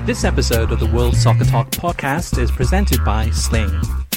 This episode of the World Soccer Talk podcast is presented by Sling.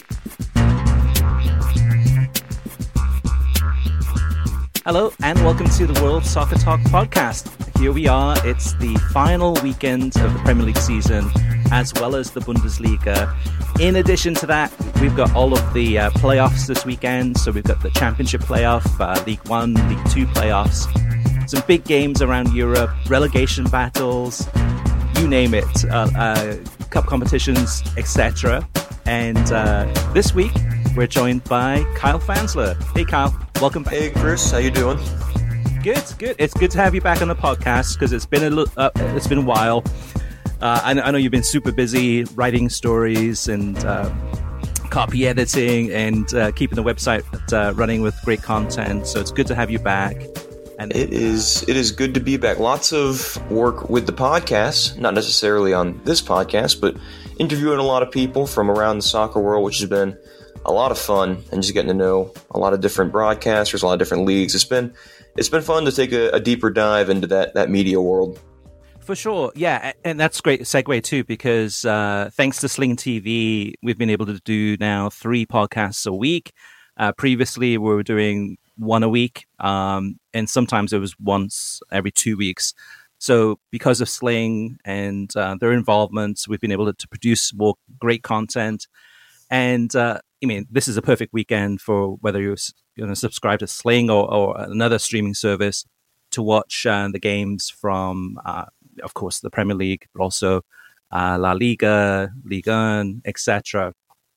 Hello and welcome to the World Soccer Talk podcast. Here we are, it's the final weekend of the Premier League season as well as the Bundesliga. In addition to that, we've got all of the playoffs this weekend. So we've got the Championship playoff, League One, League Two playoffs, some big games around Europe, relegation battles, you name it, cup competitions, etc. And this week, we're joined by Kyle Fansler. Hey, Kyle. Welcome back. Hey, Chris. How you doing? Good, good. It's good to have you back on the podcast because it's been a while. I know you've been super busy writing stories and copy editing and keeping the website running with great content. So it's good to have you back. And it is good to be back. Lots of work with the podcast, not necessarily on this podcast, but interviewing a lot of people from around the soccer world, which has been a lot of fun, and just getting to know a lot of different broadcasters, a lot of different leagues. It's been fun to take a deeper dive into that media world. For sure, yeah, and that's a great segue too, because thanks to Sling TV, we've been able to do now 3 podcasts a week. Previously, we were doing one a week, and sometimes it was once every 2 weeks. So because of Sling and their involvement, we've been able to produce more great content. And I mean, this is a perfect weekend for whether you're going to subscribe to Sling or another streaming service to watch the games from, of course, the Premier League, but also La Liga, Ligue 1, etc.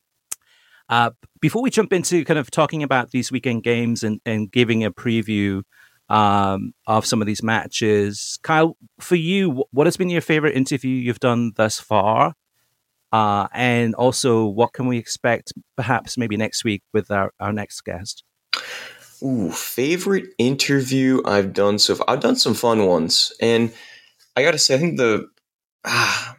Before we jump into kind of talking about these weekend games and giving a preview of some of these matches, Kyle, for you, what has been your favorite interview you've done thus far? And also, what can we expect perhaps maybe next week with our next guest? Ooh, favorite interview I've done so far. I've done some fun ones. And I got to say, I think I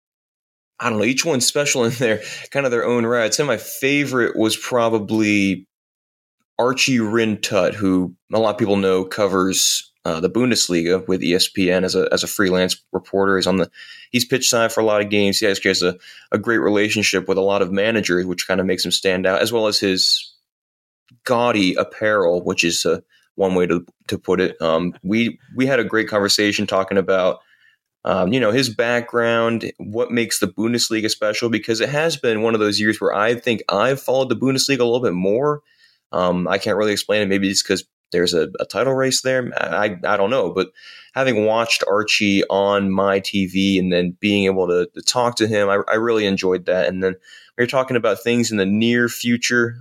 don't know, each one's special in their kind of their own right. I'd say my favorite was probably Archie Rhind-Tutt, who a lot of people know covers the Bundesliga with ESPN as a freelance reporter. He's pitch side for a lot of games. He has a great relationship with a lot of managers, which kind of makes him stand out, as well as his gaudy apparel, which is one way to put it. We had a great conversation talking about his background, what makes the Bundesliga special, because it has been one of those years where I think I've followed the Bundesliga a little bit more. I can't really explain it. Maybe it's because there's a title race there. I don't know. But having watched Archie on my TV and then being able to talk to him, I really enjoyed that. And then we're talking about things in the near future.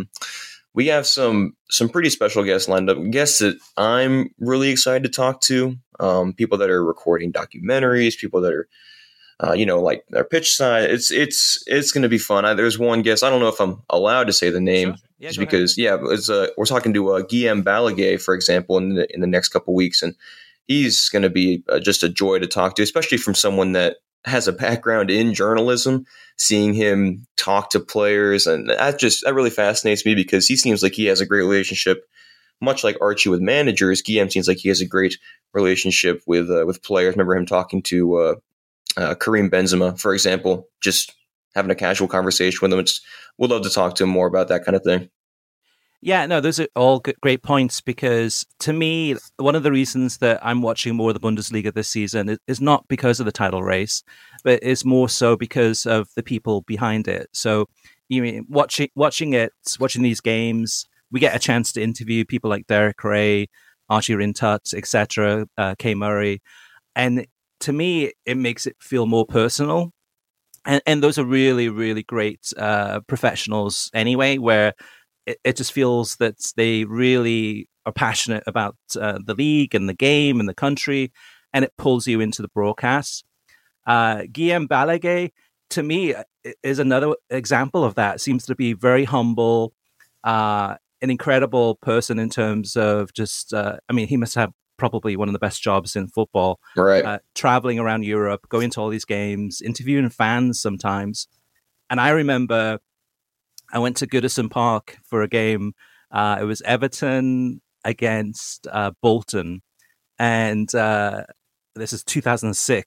We have some pretty special guests lined up, guests that I'm really excited to talk to, people that are recording documentaries, people that are like their pitch side. It's going to be fun. There's one guest. I don't know if I'm allowed to say the name, Sure. Yeah, just because. We're talking to Guillaume Balaguer, for example, in the next couple of weeks, and he's going to be just a joy to talk to, especially from someone that has a background in journalism. Seeing him talk to players, and that really fascinates me, because he seems like he has a great relationship, much like Archie with managers. Guillaume seems like he has a great relationship with players. Remember him talking to Karim Benzema, for example, just having a casual conversation with him. We'd love to talk to him more about that kind of thing. Yeah, no, those are all great points, because to me, one of the reasons that I'm watching more of the Bundesliga this season is not because of the title race, but it's more so because of the people behind it. So, watching these games, we get a chance to interview people like Derek Ray, Archie Rhind-Tutt, etc., Kay Murray, and to me, it makes it feel more personal. And those are really, really great professionals anyway, where it just feels that they really are passionate about the league and the game and the country, and it pulls you into the broadcast. Guillaume Balaguer, to me, is another example of that. Seems to be very humble, an incredible person in terms of just, he must have probably one of the best jobs in football. Right. Traveling around Europe, going to all these games, interviewing fans sometimes. And I remember I went to Goodison Park for a game. It was Everton against Bolton. And this is 2006.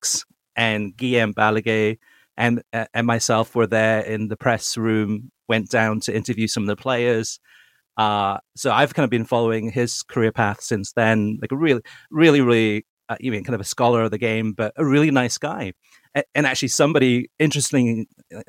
and Guillaume Balaguer and myself were there in the press room, went down to interview some of the players. So I've kind of been following his career path since then, like a really, kind of a scholar of the game, but a really nice guy. And actually somebody interestingly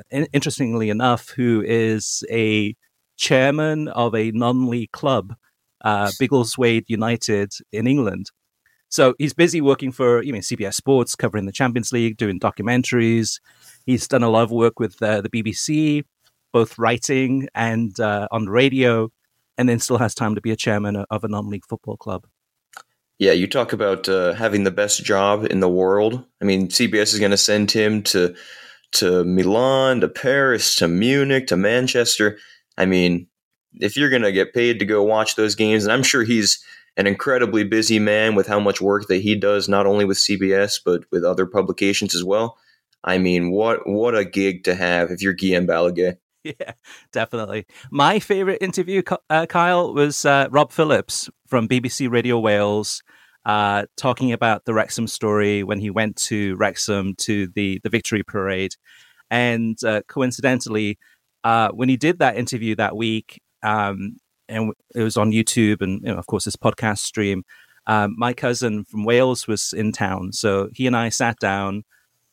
enough, who is a chairman of a non-league club, Biggleswade United in England. So he's busy working for CBS Sports, covering the Champions League, doing documentaries. He's done a lot of work with the BBC, both writing and on the radio, and then still has time to be a chairman of a non-league football club. Yeah, you talk about having the best job in the world. I mean, CBS is going to send him to Milan, to Paris, to Munich, to Manchester. I mean, if you're going to get paid to go watch those games, and I'm sure he's an incredibly busy man with how much work that he does, not only with CBS, but with other publications as well. I mean, what a gig to have if you're Guillaume Balaguer. Yeah, definitely. My favorite interview, Kyle, was Rob Phillips from BBC Radio Wales, talking about the Wrexham story when he went to Wrexham to the victory parade. And coincidentally, when he did that interview that week, and it was on YouTube and, of course, this podcast stream, my cousin from Wales was in town. So he and I sat down,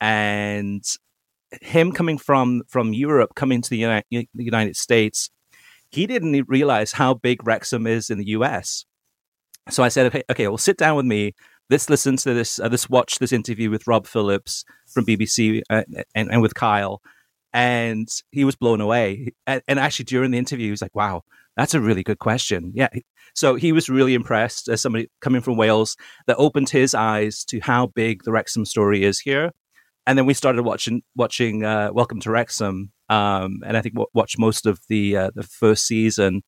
and him coming from Europe, coming to the United States, he didn't realize how big Wrexham is in the US. So I said, okay, well, sit down with me. Let's listen to this. Let's watch this interview with Rob Phillips from BBC and with Kyle. And he was blown away. And actually, during the interview, he was like, wow, that's a really good question. Yeah. So he was really impressed as somebody coming from Wales, that opened his eyes to how big the Wrexham story is here. And then we started watching Welcome to Wrexham, and I think watched most of the first season,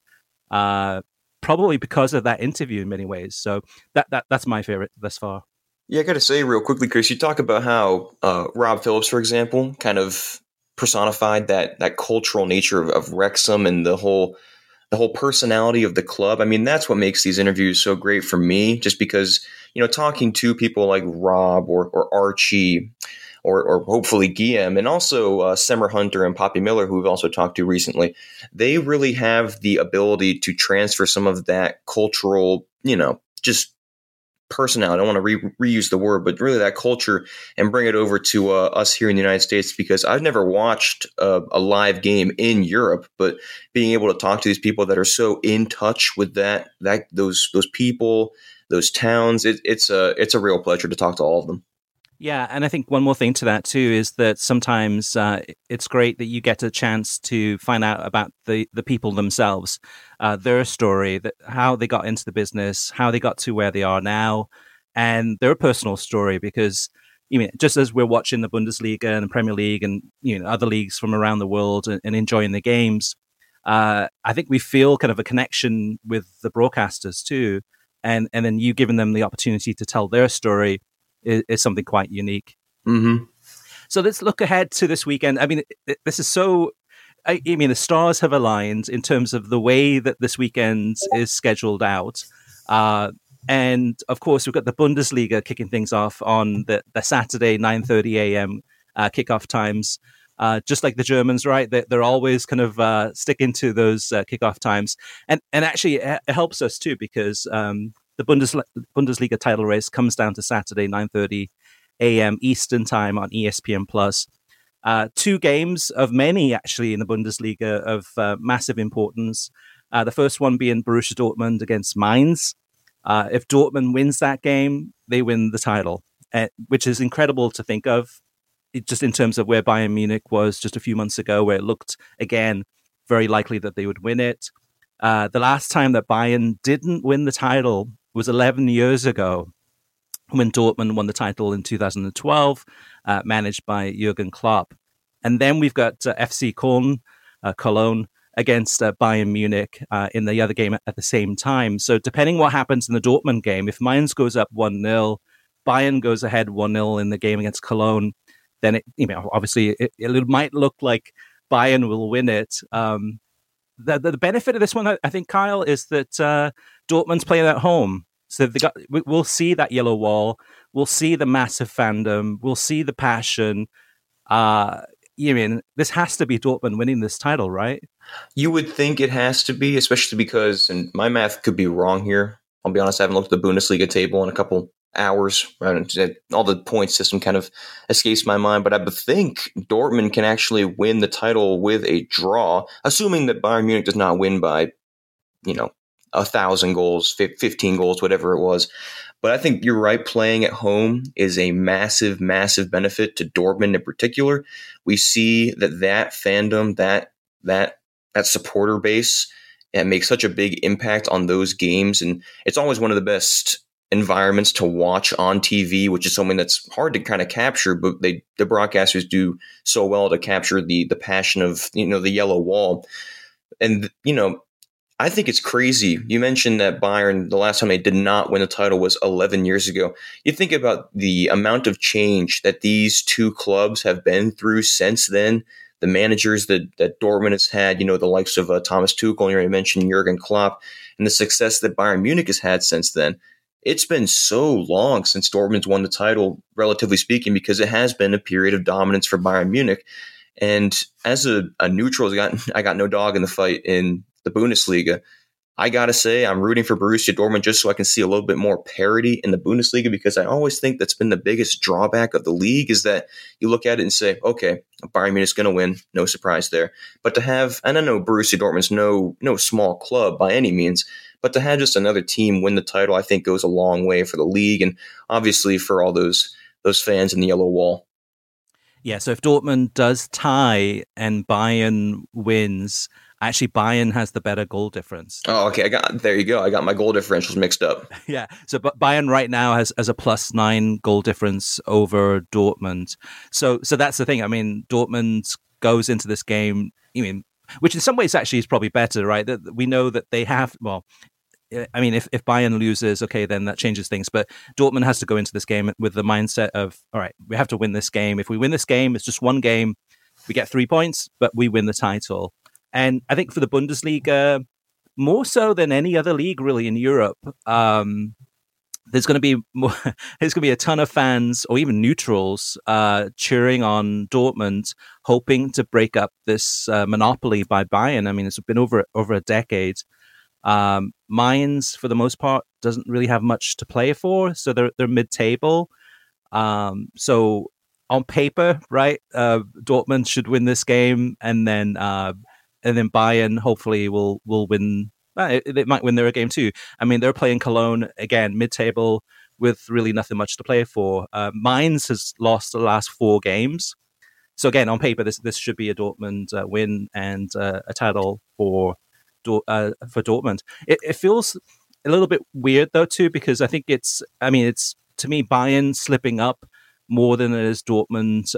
probably because of that interview in many ways. So that's my favorite thus far. Yeah, I got to say real quickly, Chris, you talk about how Rob Phillips, for example, kind of personified that cultural nature of Wrexham and the whole personality of the club. I mean, that's what makes these interviews so great for me, just because, talking to people like Rob or Archie, or hopefully Guillaume, and also Semmer Hunter and Poppy Miller, who we've also talked to recently, they really have the ability to transfer some of that cultural, just personality. I don't want to reuse the word, but really that culture, and bring it over to us here in the United States, because I've never watched a live game in Europe, but being able to talk to these people that are so in touch with those people, those towns, it's a real pleasure to talk to all of them. Yeah, and I think one more thing to that too is that sometimes it's great that you get a chance to find out about the people themselves, their story, how they got into the business, how they got to where they are now, and their personal story. Because just as we're watching the Bundesliga and the Premier League and other leagues from around the world and enjoying the games, I think we feel kind of a connection with the broadcasters too, and then you giving them the opportunity to tell their story is something quite unique. Mm-hmm. So let's look ahead to this weekend. I mean, this is so... the stars have aligned in terms of the way that this weekend is scheduled out. And, of course, we've got the Bundesliga kicking things off on the Saturday 9:30 a.m. Kickoff times. Just like the Germans, right? They're always kind of sticking to those kickoff times. And actually, it helps us, too, because... the Bundesliga title race comes down to Saturday, 9:30 a.m. Eastern time on ESPN+. Two games of many, actually, in the Bundesliga of massive importance. The first one being Borussia Dortmund against Mainz. If Dortmund wins that game, they win the title, which is incredible to think of, just in terms of where Bayern Munich was just a few months ago, where it looked, again, very likely that they would win it. The last time that Bayern didn't win the title was 11 years ago, when Dortmund won the title in 2012, managed by Jurgen Klopp. And then we've got FC Cologne against Bayern Munich in the other game at the same time. So depending what happens in the Dortmund game, if Mainz goes up 1-0, Bayern goes ahead 1-0 in the game against Cologne, then obviously it might look like Bayern will win it. The benefit of this one, I think, Kyle, is that Dortmund's playing at home. So we'll see that yellow wall. We'll see the massive fandom. We'll see the passion. You mean this has to be Dortmund winning this title, right? You would think it has to be, especially because, and my math could be wrong here. I'll be honest, I haven't looked at the Bundesliga table in a couple hours. Right? All the point system kind of escapes my mind, but I think Dortmund can actually win the title with a draw, assuming that Bayern Munich does not win by, 1,000 goals, 15 goals, whatever it was. But I think you're right. Playing at home is a massive, massive benefit to Dortmund in particular. We see that fandom, that supporter base, it makes such a big impact on those games, and it's always one of the best environments to watch on TV, which is something that's hard to kind of capture, but the broadcasters do so well to capture the passion of the yellow wall. And I think it's crazy. You mentioned that Bayern, the last time they did not win the title was 11 years ago. You think about the amount of change that these two clubs have been through since then. The managers that Dortmund has had, the likes of Thomas Tuchel, and you already mentioned Jurgen Klopp, and the success that Bayern Munich has had since then. It's been so long since Dortmund's won the title, relatively speaking, because it has been a period of dominance for Bayern Munich. And as a neutral, I got no dog in the fight in the Bundesliga. I got to say, I'm rooting for Borussia Dortmund just so I can see a little bit more parity in the Bundesliga, because I always think that's been the biggest drawback of the league is that you look at it and say, okay, Bayern Munich's going to win. No surprise there. But to have, and I know Borussia Dortmund's no small club by any means, but to have just another team win the title, I think goes a long way for the league and obviously for all those fans in the yellow wall. Yeah, so if Dortmund does tie and Bayern wins, actually, Bayern has the better goal difference. Oh, okay. There you go. I got my goal differentials mixed up. Yeah. So Bayern right now has a +9 goal difference over Dortmund. So that's the thing. I mean, Dortmund goes into this game, which in some ways actually is probably better, right? That we know that they have, well, I mean, if Bayern loses, okay, then that changes things. But Dortmund has to go into this game with the mindset of, all right, we have to win this game. If we win this game, it's just one game. We get 3 points, but we win the title. And I think for the Bundesliga, more so than any other league really in Europe, there's going to be a ton of fans or even neutrals cheering on Dortmund, hoping to break up this monopoly by Bayern. I mean, it's been over a decade. Mainz, for the most part, doesn't really have much to play for, so they're mid-table. So on paper, right, Dortmund should win this game, and then Bayern hopefully will win. They might win their game too. I mean, they're playing Cologne again, mid-table, with really nothing much to play for. Mainz has lost the last 4 games, so again, on paper, this should be a Dortmund win and a title for Dortmund. It feels a little bit weird though too, because I think it's to me Bayern slipping up more than it is Dortmund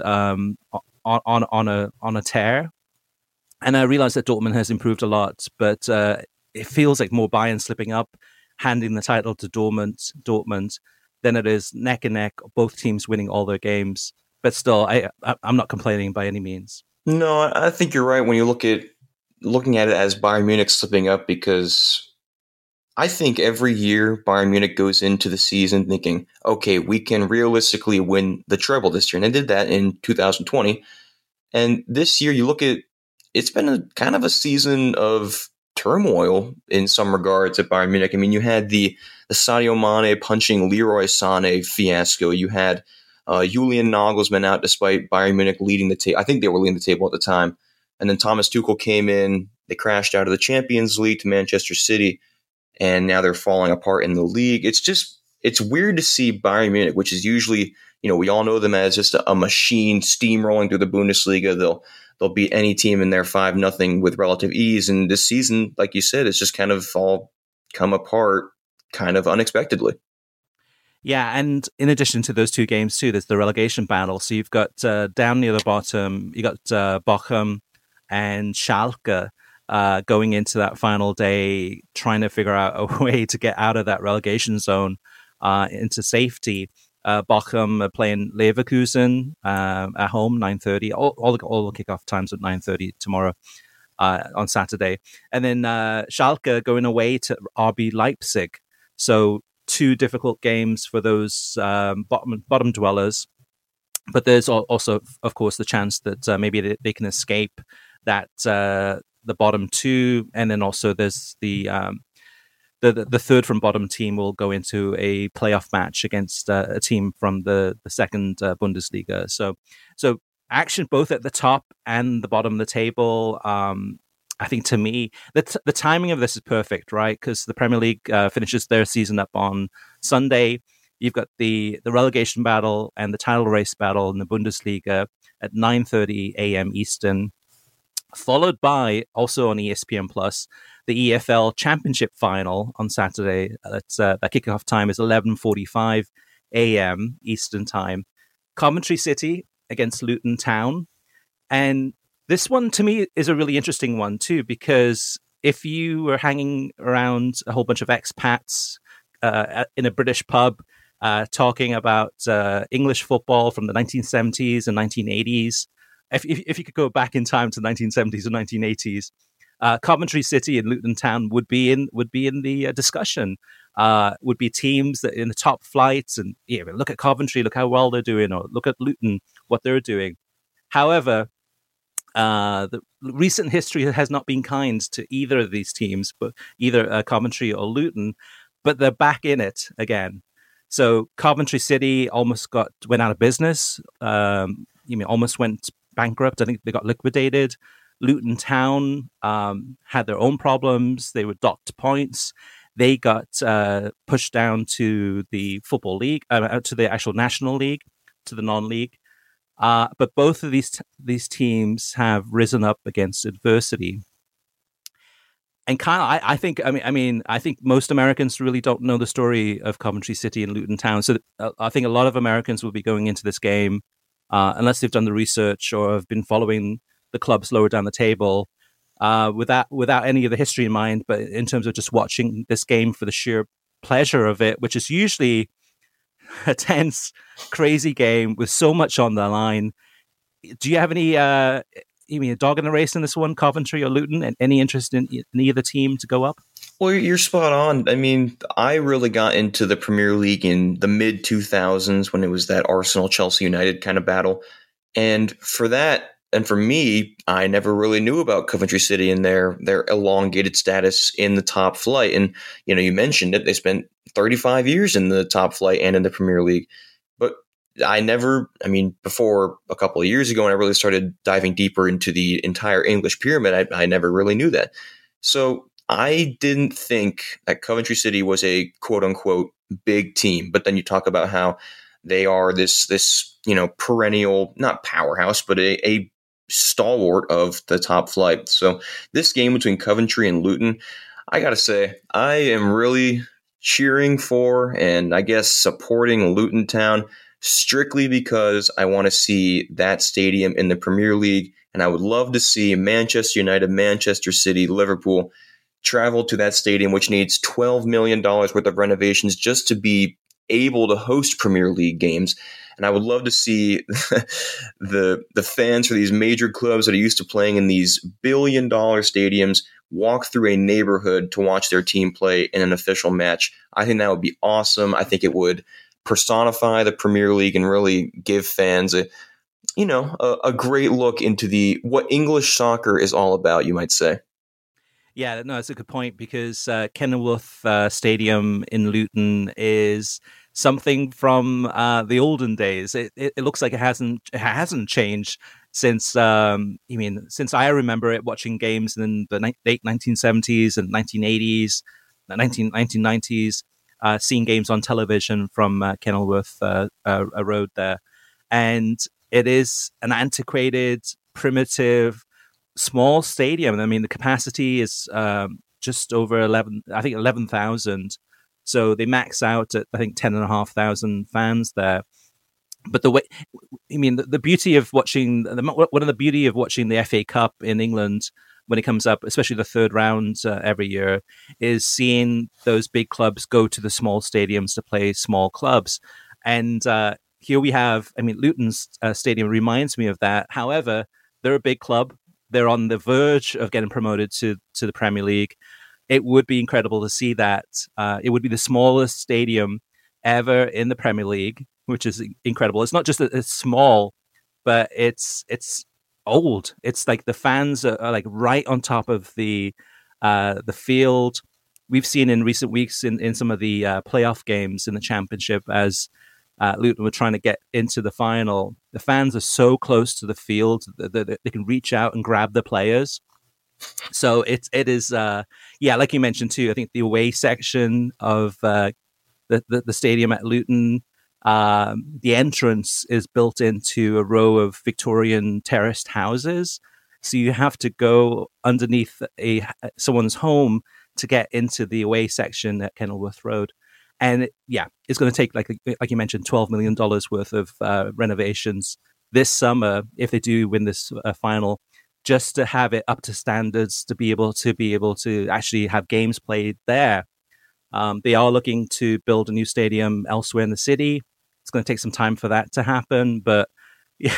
on a tear. And I realize that Dortmund has improved a lot, but it feels like more Bayern slipping up, handing the title to Dortmund than it is neck and neck, both teams winning all their games. But still, I'm not complaining by any means. No, I think you're right when you looking at it as Bayern Munich slipping up, because I think every year Bayern Munich goes into the season thinking, okay, we can realistically win the treble this year. And they did that in 2020. And this year, you look at, it's been a kind of a season of turmoil in some regards at Bayern Munich. I mean, you had the Sadio Mane punching Leroy Sané fiasco. You had Julian Nagelsmann out despite Bayern Munich leading the table. I think they were leading the table at the time. And then Thomas Tuchel came in. They crashed out of the Champions League to Manchester City, and now they're falling apart in the league. It's weird to see Bayern Munich, which is usually, we all know them as just a machine steamrolling through the Bundesliga. They'll beat any team in their 5-0 with relative ease. And this season, like you said, it's just kind of all come apart kind of unexpectedly. Yeah, and in addition to those 2 games too, there's the relegation battle. So you've got down near the bottom, you got Bochum and Schalke going into that final day, trying to figure out a way to get out of that relegation zone into safety. Bochum are playing Leverkusen at home, 9:30. All the kickoff times at 9:30 tomorrow on Saturday. And then Schalke going away to RB Leipzig. So too difficult games for those bottom dwellers. But there's also, of course, the chance that maybe they can escape that the bottom two, and then also there's the third from bottom team will go into a playoff match against a team from the second Bundesliga. So action both at the top and the bottom of the table. I think to me, the timing of this is perfect, right? Because the Premier League finishes their season up on Sunday. You've got the relegation battle and the title race battle in the Bundesliga at 9:30 a.m. Eastern, followed by, also on ESPN Plus, the EFL Championship final on Saturday. That kickoff time is 11:45 a.m. Eastern time. Coventry City against Luton Town. And this one, to me, is a really interesting one, too, because if you were hanging around a whole bunch of expats in a British pub talking about English football from the 1970s and 1980s, if you could go back in time to the 1970s or 1980s, Coventry City and Luton Town would be in the discussion. Would be teams that in the top flights, and look at Coventry, look how well they're doing, or look at Luton, what they're doing. However, the recent history has not been kind to either of these teams, but either Coventry or Luton. But they're back in it again. So Coventry City almost went out of business. Almost went bankrupt. I think they got liquidated. Luton Town had their own problems. They were docked points. They got pushed down to the Football League, to the actual National League, to the non-league. But both of these teams have risen up against adversity. And I think most Americans really don't know the story of Coventry City and Luton Town. So I think a lot of Americans will be going into this game, unless they've done the research or have been following the clubs lower down the table, without any of the history in mind, but in terms of just watching this game for the sheer pleasure of it, which is usually a tense, crazy game with so much on the line. Do you have any a dog in the race in this one, Coventry or Luton, and any interest in either team to go up? Well, you're spot on. I mean, I really got into the Premier League in the mid 2000s when it was that Arsenal, Chelsea United kind of battle. And for that, and for me, I never really knew about Coventry City and their elongated status in the top flight. And, you mentioned it. They spent 35 years in the top flight and in the Premier League. But before a couple of years ago, when I really started diving deeper into the entire English pyramid, I never really knew that. So I didn't think that Coventry City was a quote unquote big team. But then you talk about how they are this perennial, not powerhouse, but a stalwart of the top flight. So this game between Coventry and Luton, I got to say, I am really cheering for and I guess supporting Luton Town strictly because I want to see that stadium in the Premier League. And I would love to see Manchester United, Manchester City, Liverpool travel to that stadium, which needs $12 million worth of renovations just to be able to host Premier League games. And I would love to see the fans for these major clubs that are used to playing in these billion-dollar stadiums walk through a neighborhood to watch their team play in an official match. I think that would be awesome. I think it would personify the Premier League and really give fans a great look into what English soccer is all about, you might say. Yeah, no, that's a good point because Kenilworth Stadium in Luton is something from the olden days. It looks like it hasn't changed since since I remember it, watching games in the late 1970s and 1980s, 1990s, seeing games on television from Kenilworth Road there, and it is an antiquated, primitive, small stadium. I mean, the capacity is just over 11,000. So they max out at, I think, 10,500 fans there. But the beauty of watching one of the beauty of watching the FA Cup in England when it comes up, especially the third round every year, is seeing those big clubs go to the small stadiums to play small clubs. And here we have, Luton's stadium reminds me of that. However, they're a big club. They're on the verge of getting promoted to the Premier League. it would be incredible to see that. It would be the smallest stadium ever in the Premier League, which is incredible. It's not just that it's small, but it's old. It's like the fans are like right on top of the field. We've seen in recent weeks in some of the playoff games in the Championship as Luton were trying to get into the final. The fans are so close to the field that they can reach out and grab the players. So it is like you mentioned too. I think the away section of the stadium at Luton, the entrance is built into a row of Victorian terraced houses. So you have to go underneath someone's home to get into the away section at Kenilworth Road. And it's going to take, like you mentioned, $12 million worth of renovations this summer if they do win this final, just to have it up to standards to be able to actually have games played there. They are looking to build a new stadium elsewhere in the city. It's going to take some time for that to happen, but yeah,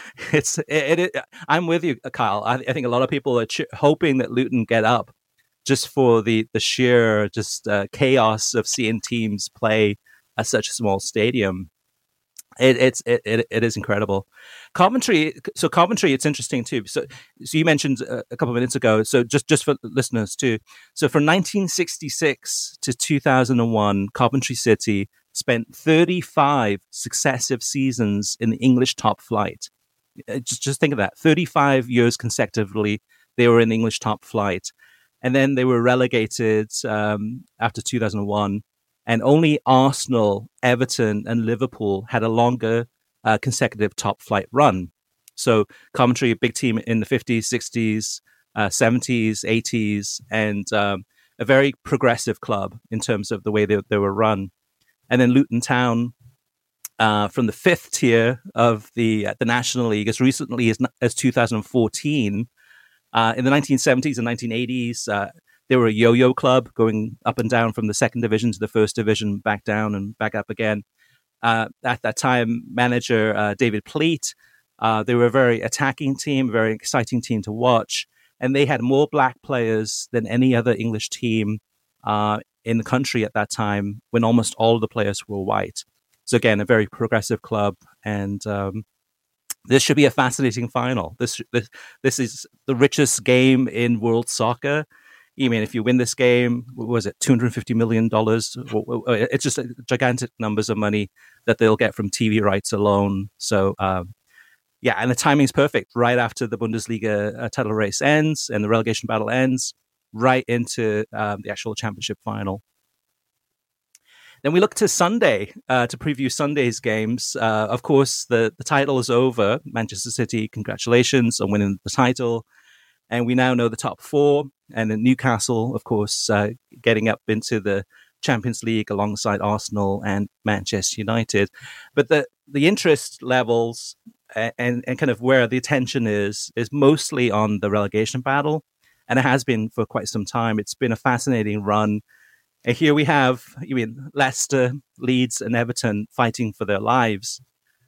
I'm with you, Kyle. I think a lot of people are hoping that Luton get up just for the sheer chaos of seeing teams play at such a small stadium. It is incredible. Coventry, it's interesting too. So you mentioned a couple of minutes ago. So just for listeners too. So from 1966 to 2001, Coventry City spent 35 successive seasons in the English top flight. Just think of that. 35 years consecutively, they were in the English top flight. And then they were relegated after 2001. And only Arsenal, Everton, and Liverpool had a longer consecutive top flight run. So Coventry, a big team in the 50s, 60s, 70s, 80s, and a very progressive club in terms of the way they were run. And then Luton Town, from the fifth tier of the National League as recently as 2014. In the 1970s and 1980s, they were a yo-yo club going up and down from the second division to the first division, back down and back up again. At that time, manager David Pleat, they were a very attacking team, a very exciting team to watch. And they had more black players than any other English team in the country at that time, when almost all of the players were white. So again, a very progressive club. And this should be a fascinating final. This is the richest game in world soccer. I mean, if you win this game, what was it, $250 million? It's just gigantic numbers of money that they'll get from TV rights alone. So, and the timing's perfect. Right after the Bundesliga title race ends and the relegation battle ends, right into the actual championship final. Then we look to Sunday to preview Sunday's games. Of course, the title is over. Manchester City, congratulations on winning the title. And we now know the top four. And then Newcastle, of course, getting up into the Champions League alongside Arsenal and Manchester United. But the interest levels and kind of where the attention is mostly on the relegation battle. And it has been for quite some time. It's been a fascinating run. And here we have, Leicester, Leeds, and Everton fighting for their lives.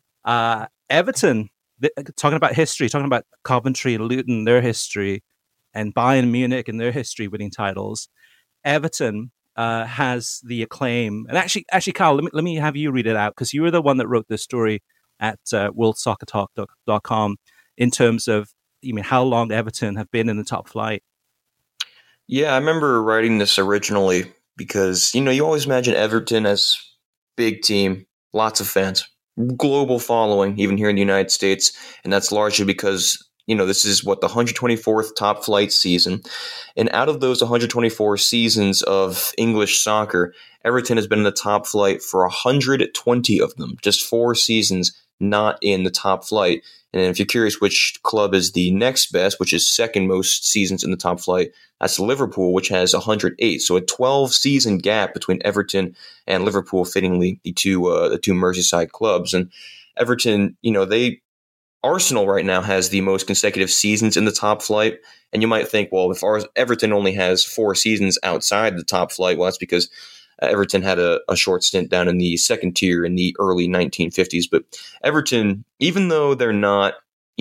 Everton, talking about history, talking about Coventry and Luton, their history, and Bayern Munich and their history winning titles. Everton has the acclaim. And actually, Carl, let me have you read it out, because you were the one that wrote this story at worldsoccertalk.com in terms of how long Everton have been in the top flight. Yeah, I remember writing this originally because, you always imagine Everton as big team, lots of fans, global following, even here in the United States. And that's largely because, this is the 124th top flight season. And out of those 124 seasons of English soccer, Everton has been in the top flight for 120 of them, just 4 seasons not in the top flight. And if you're curious which club is the next best, which is second most seasons in the top flight, that's Liverpool, which has 108. So a 12-season gap between Everton and Liverpool, fittingly the two Merseyside clubs. And Everton, Arsenal right now has the most consecutive seasons in the top flight. And you might think, well, if Everton only has 4 seasons outside the top flight, well, that's because Everton had a short stint down in the second tier in the early 1950s. But Everton, even though they're not,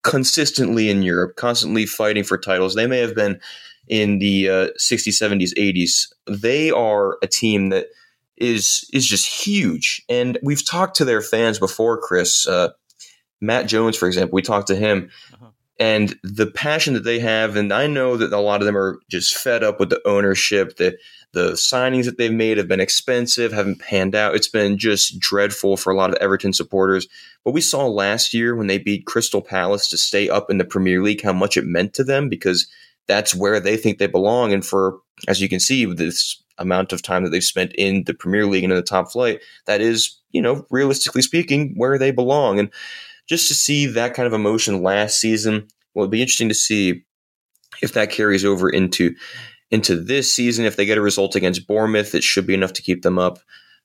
consistently in Europe, constantly fighting for titles. They may have been in the 60s, 70s, 80s. They are a team that is just huge. And we've talked to their fans before, Chris. Matt Jones, for example, we talked to him. Uh-huh. And the passion that they have, and I know that a lot of them are just fed up with the ownership. The signings that they've made have been expensive, haven't panned out. It's been just dreadful for a lot of Everton supporters. But we saw last year when they beat Crystal Palace to stay up in the Premier League how much it meant to them, because that's where they think they belong. And for, as you can see, this amount of time that they've spent in the Premier League and in the top flight, that is, realistically speaking, where they belong. And just to see that kind of emotion last season, well, it'd be interesting to see if that carries over into this season. If they get a result against Bournemouth, it should be enough to keep them up.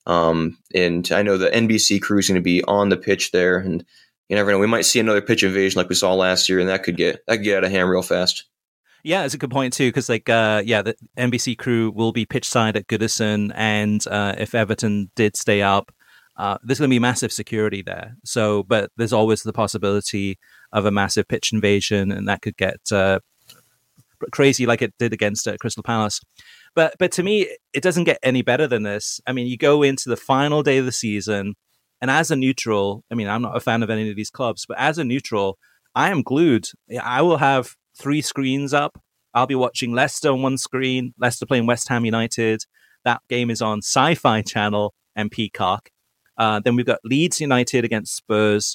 And I know the NBC crew is going to be on the pitch there, and you never know. We might see another pitch invasion like we saw last year, and that could get out of hand real fast. Yeah, it's a good point too, because the NBC crew will be pitch side at Goodison, and if Everton did stay up, there's going to be massive security there. So, but there's always the possibility of a massive pitch invasion, and that could get crazy like it did against Crystal Palace. But to me, it doesn't get any better than this. I mean, you go into the final day of the season, and as a neutral, I mean, I'm not a fan of any of these clubs, but as a neutral, I am glued. I will have 3 screens up. I'll be watching Leicester on one screen, Leicester playing West Ham United. That game is on Sci-Fi Channel and Peacock. Then we've got Leeds United against Spurs,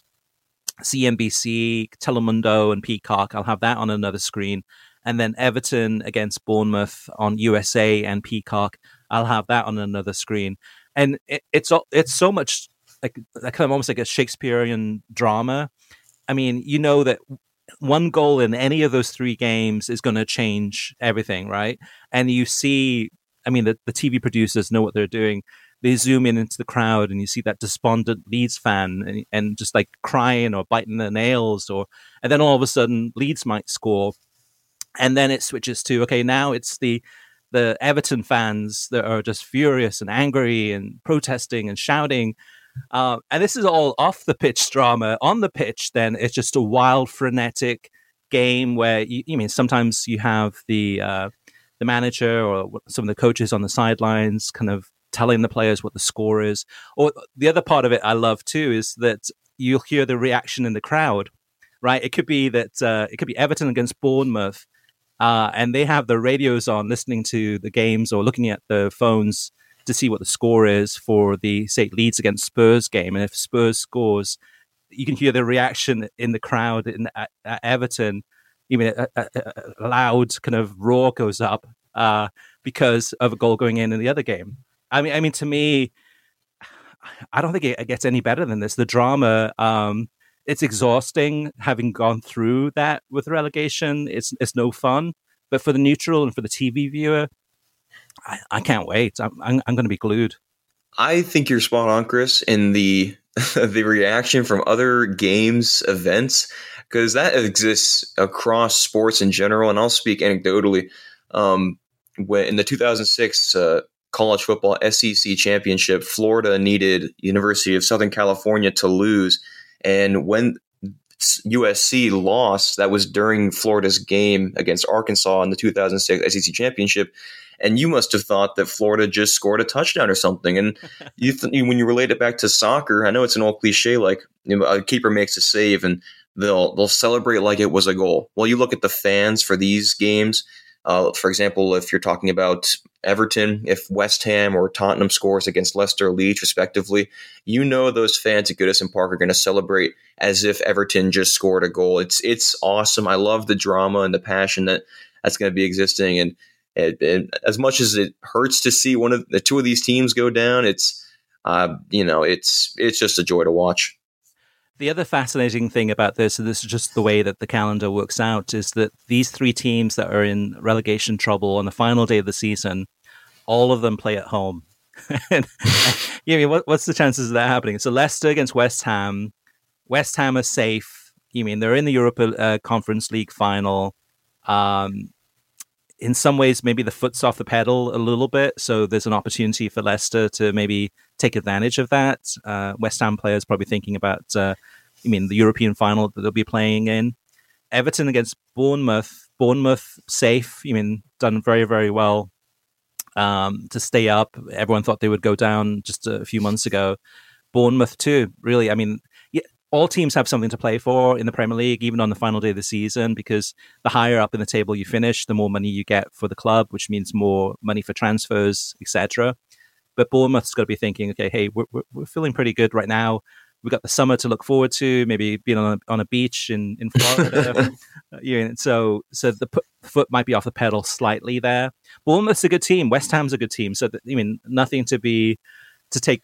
CNBC, Telemundo, and Peacock. I'll have that on another screen. And then Everton against Bournemouth on USA and Peacock. I'll have that on another screen. And it's so much like kind of almost like a Shakespearean drama. I mean, that one goal in any of those 3 games is going to change everything, right? And you see, I mean, the TV producers know what they're doing. They zoom in into the crowd, and you see that despondent Leeds fan and just like crying or biting their nails, and then all of a sudden Leeds might score, and then it switches to, okay, now it's the Everton fans that are just furious and angry and protesting and shouting, and this is all off the pitch drama. On the pitch, then it's just a wild, frenetic game where you mean sometimes you have the manager or some of the coaches on the sidelines kind of telling the players what the score is. Or the other part of it I love too is that you'll hear the reaction in the crowd, right? It could be that it could be Everton against Bournemouth, and they have the radios on listening to the games or looking at the phones to see what the score is for the, say, Leeds against Spurs game. And if Spurs scores, you can hear the reaction in the crowd at Everton. Even a loud kind of roar goes up because of a goal going in the other game. I mean, to me, I don't think it gets any better than this. The drama, it's exhausting having gone through that with relegation. It's no fun. But for the neutral and for the TV viewer, I can't wait. I'm going to be glued. I think you're spot on, Chris, in the reaction from other games, events, because that exists across sports in general. And I'll speak anecdotally. When in the 2006 college football SEC championship, Florida needed University of Southern California to lose. And when USC lost, that was during Florida's game against Arkansas in the 2006 SEC championship. And you must have thought that Florida just scored a touchdown or something. And when you relate it back to soccer, I know it's an old cliche, like a keeper makes a save and they'll celebrate like it was a goal. Well, you look at the fans for these games. For example, if you're talking about Everton, if West Ham or Tottenham scores against Leicester or Leeds, respectively, those fans at Goodison Park are going to celebrate as if Everton just scored a goal. It's awesome. I love the drama and the passion that's going to be existing. And as much as it hurts to see one of the 2 of these teams go down, it's just a joy to watch. The other fascinating thing about this, and this is just the way that the calendar works out, is that these 3 teams that are in relegation trouble on the final day of the season, all of them play at home. And, what's the chances of that happening? So Leicester against West Ham. West Ham are safe. They're in the Europa Conference League final. In some ways, maybe the foot's off the pedal a little bit. So there's an opportunity for Leicester to maybe take advantage of that. West Ham players probably thinking about, the European final that they'll be playing in. Everton against Bournemouth. Bournemouth safe. Done very, very well to stay up. Everyone thought they would go down just a few months ago. Bournemouth too. Really, all teams have something to play for in the Premier League, even on the final day of the season, because the higher up in the table you finish, the more money you get for the club, which means more money for transfers, etc. But Bournemouth's got to be thinking, okay, hey, we're feeling pretty good right now. We've got the summer to look forward to, maybe being on a beach in Florida. So the foot might be off the pedal slightly there. Bournemouth's a good team. West Ham's a good team. So, nothing to take...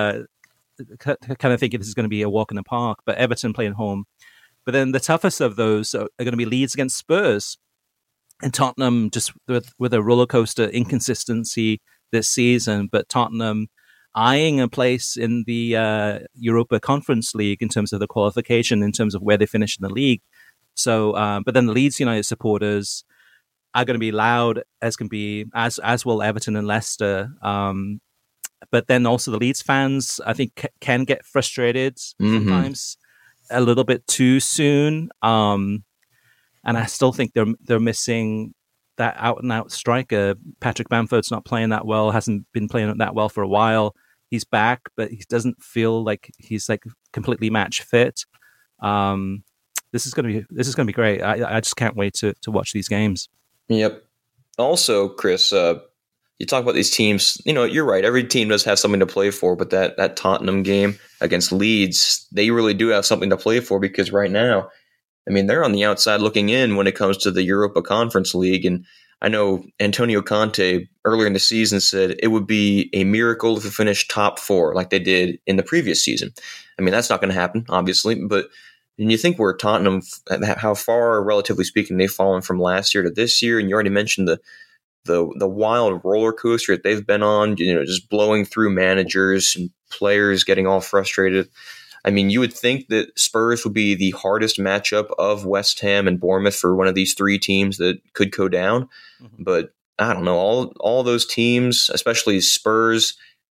kind of thinking this is going to be a walk in the park, but Everton playing home. But then the toughest of those are going to be Leeds against Spurs, and Tottenham just with a roller coaster inconsistency this season. But Tottenham eyeing a place in the Europa Conference League in terms of the qualification, in terms of where they finish in the league. So, but then the Leeds United supporters are going to be loud as can be, as will Everton and Leicester. But then also the Leeds fans, I think, can get frustrated sometimes a little bit too soon. And I still think they're missing that out-and-out striker. Patrick Bamford's not playing that well, hasn't been playing that well for a while. He's back, but he doesn't feel like he's like completely match fit. This is gonna be great. I just can't wait to watch these games. Yep. Also, Chris, you talk about these teams, you're right. Every team does have something to play for, but that Tottenham game against Leeds, they really do have something to play for, because right now, they're on the outside looking in when it comes to the Europa Conference League. And I know Antonio Conte earlier in the season said it would be a miracle if we finished top 4 like they did in the previous season. That's not going to happen, obviously, but when you think where Tottenham, how far, relatively speaking, they've fallen from last year to this year, and you already mentioned the wild roller coaster that they've been on, just blowing through managers and players getting all frustrated. You would think that Spurs would be the hardest matchup of West Ham and Bournemouth for one of these 3 teams that could go down. Mm-hmm. But I don't know, all those teams, especially Spurs,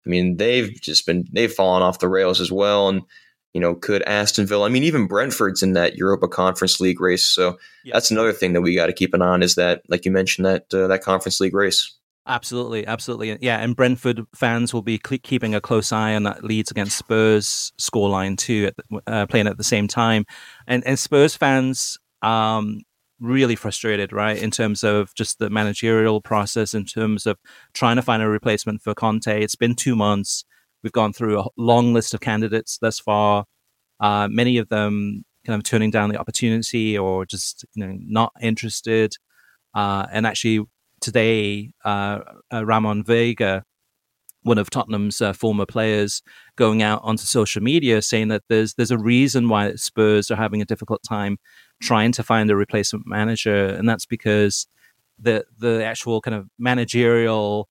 they've fallen off the rails as well. And could Aston Villa, even Brentford's in that Europa Conference League race. So That's another thing that we got to keep an eye on, is that, like you mentioned, that Conference League race. Absolutely. Yeah, and Brentford fans will be keeping a close eye on that Leeds against Spurs scoreline too, playing at the same time. And Spurs fans really frustrated, right, in terms of just the managerial process, in terms of trying to find a replacement for Conte. It's been 2 months. We've gone through a long list of candidates thus far, many of them kind of turning down the opportunity or just not interested. And actually today, Ramon Vega, one of Tottenham's former players, going out onto social media saying that there's a reason why Spurs are having a difficult time trying to find a replacement manager, and that's because the actual kind of managerial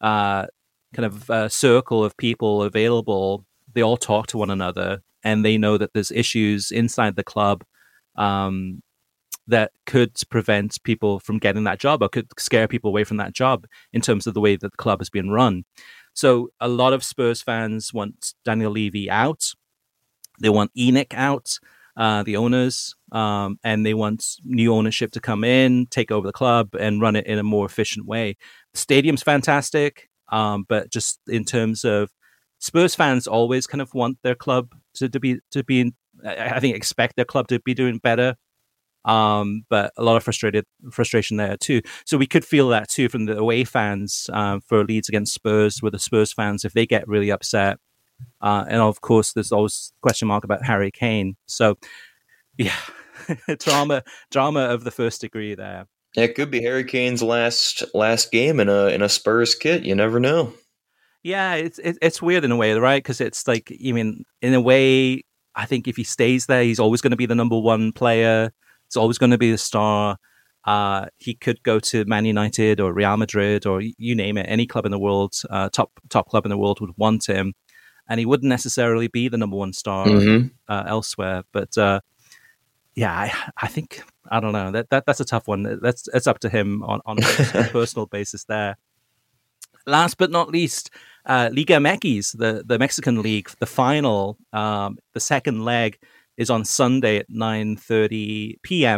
circle of people available, they all talk to one another, and they know that there's issues inside the club that could prevent people from getting that job, or could scare people away from that job in terms of the way that the club has been run. So a lot of Spurs fans want Daniel Levy out. They want ENIC out, the owners, and they want new ownership to come in, take over the club, and run it in a more efficient way. The stadium's fantastic. But just in terms of Spurs fans always kind of want their club to be I think expect their club to be doing better. But a lot of frustration there too. So we could feel that too from the away fans for Leeds against Spurs, with the Spurs fans, if they get really upset. And of course, there's always question mark about Harry Kane. So yeah, drama of the first degree there. It could be Harry Kane's last game in a Spurs kit. You never know. Yeah, it's weird in a way, right? Because it's like, in a way, I think if he stays there, he's always going to be the number one player. He's always going to be the star. He could go to Man United or Real Madrid or you name it, any club in the world, top club in the world would want him, and he wouldn't necessarily be the number one star elsewhere. But yeah, I think, I don't know, that's a tough one. It's up to him on a personal basis there. Last but not least, Liga MX, the Mexican league, the final, the second leg is on Sunday at 9:30 p.m.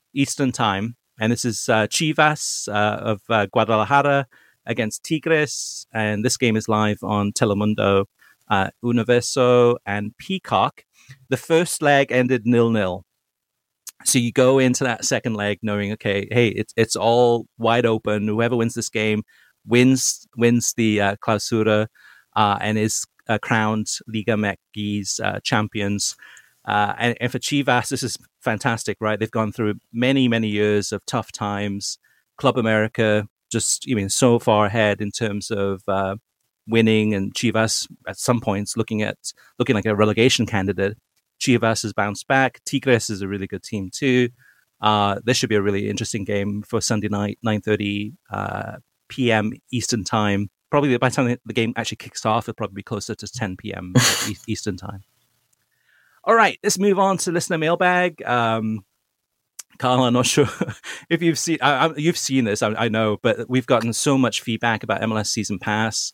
Eastern Time. And this is Chivas of Guadalajara against Tigres. And this game is live on Telemundo, Universo, and Peacock. The first leg ended 0-0. So you go into that second leg knowing, okay, hey, it's all wide open. Whoever wins this game wins the Clausura and is crowned Liga MX champions. And for Chivas, this is fantastic, right? They've gone through many, many years of tough times. Club America just, so far ahead in terms of winning, and Chivas at some points looking like a relegation candidate. Chivas has bounced back. Tigres is a really good team too. This should be a really interesting game for Sunday night, 9:30 p.m. Eastern Time. Probably by the time the game actually kicks off, it'll probably be closer to 10 p.m. Eastern Time. All right, let's move on to listener mailbag. Carl, I'm not sure if you've seen you've seen this, I know, but we've gotten so much feedback about MLS Season Pass.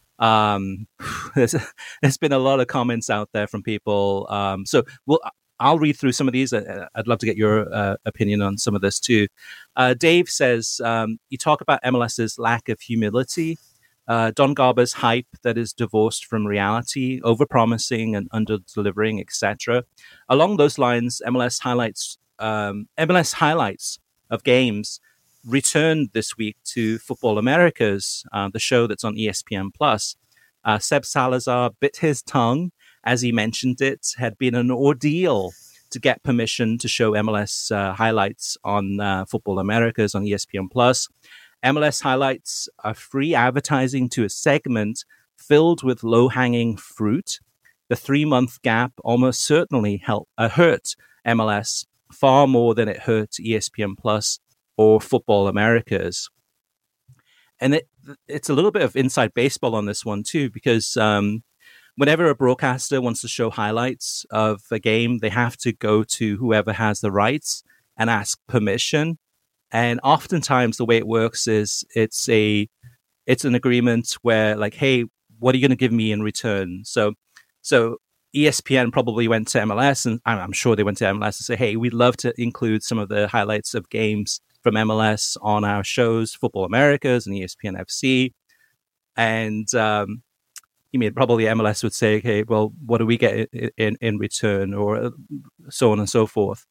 There's been a lot of comments out there from people. So I'll read through some of these. I'd love to get your opinion on some of this too. Dave says, you talk about MLS's lack of humility. Don Garber's hype that is divorced from reality, overpromising and under-delivering, etc. Along those lines, MLS highlights of games returned this week to Football Americas, the show that's on ESPN+. Seb Salazar bit his tongue as he mentioned it. Had been an ordeal to get permission to show MLS highlights on Football Americas on ESPN+. MLS highlights are free advertising to a segment filled with low-hanging fruit. The 3-month gap almost certainly hurt MLS far more than it hurt ESPN Plus or Football Americas. And it's a little bit of inside baseball on this one too, because whenever a broadcaster wants to show highlights of a game, they have to go to whoever has the rights and ask permission. And oftentimes the way it works is it's an agreement where like, hey, what are you going to give me in return? So ESPN probably went to MLS, and I'm sure they went to MLS and say, hey, we'd love to include some of the highlights of games from MLS on our shows, Football Americas and ESPN FC. And probably MLS would say, okay, well, what do we get in return, or so on and so forth.